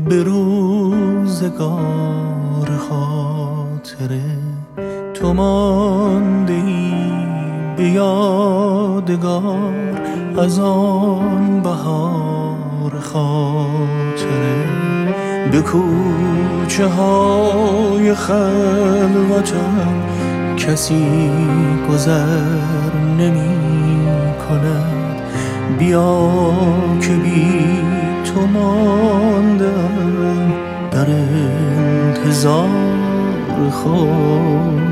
به روزگار خاطره تو مانده ای به یادگار از آن بهار خاطره. به کوچه های خلوتم کسی گذر نمی کند، بیا که بی تو ماندم در انتظار خاطره.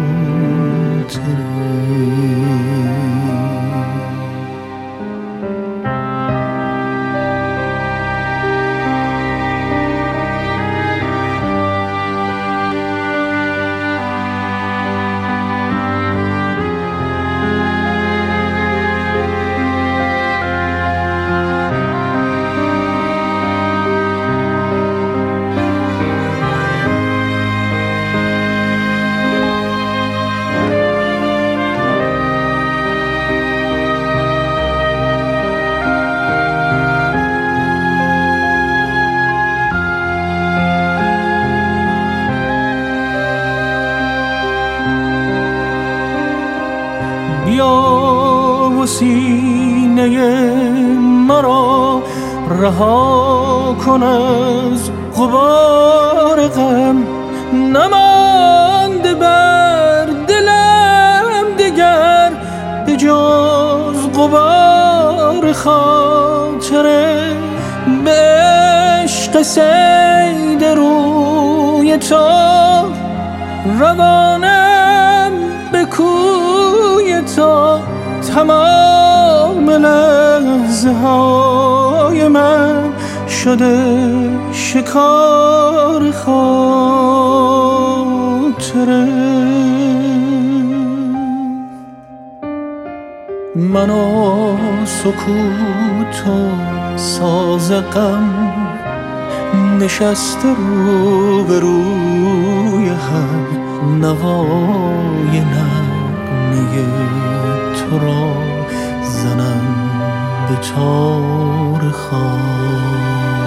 بیا و سینه مرا رها کن از غبار غم، نمانده بر دلم دگر به جز غبار خاطره. به عشق صید روی تو روانم به کوی تو، تمام لحظه های من شده شکار خاطره. من و سکوت و ساز غم نشسته رو به روی هم، نوای نغمه تو را زنم به تار خاطره.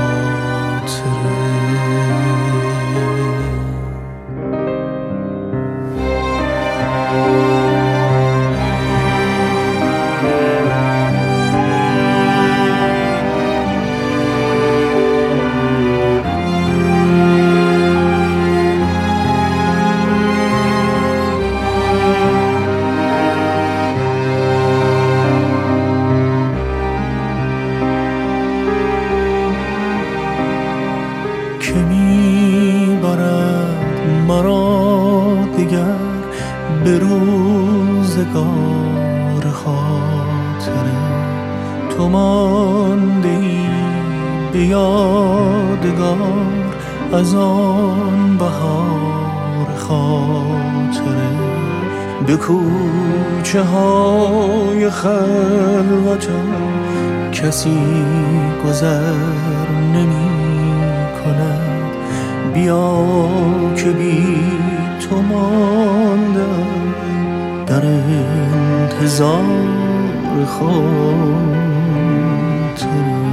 که میبرد مرا دیگر به روزگار خاطره. تو مانده ای به یادگار از آن بهار خاطره. به کوچه های خلوتم کسی گذر نمی کند، بیا که بی تو ماندم در انتظار خاطره.